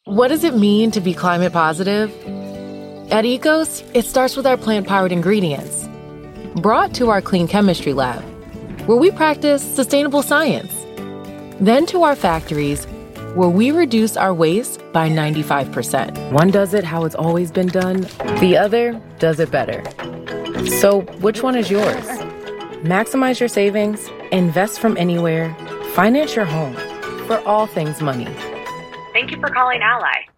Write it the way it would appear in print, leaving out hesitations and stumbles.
What does it mean to be climate positive? At Ecos, it starts with our plant-powered ingredients, brought to our clean chemistry lab, where we practice sustainable science. Then to our factories, where we reduce our waste by 95%. One does it how it's always been done, the other does it better. So which one is yours? Maximize your savings, invest from anywhere, finance your home. For all things money. Thank you for calling Ally.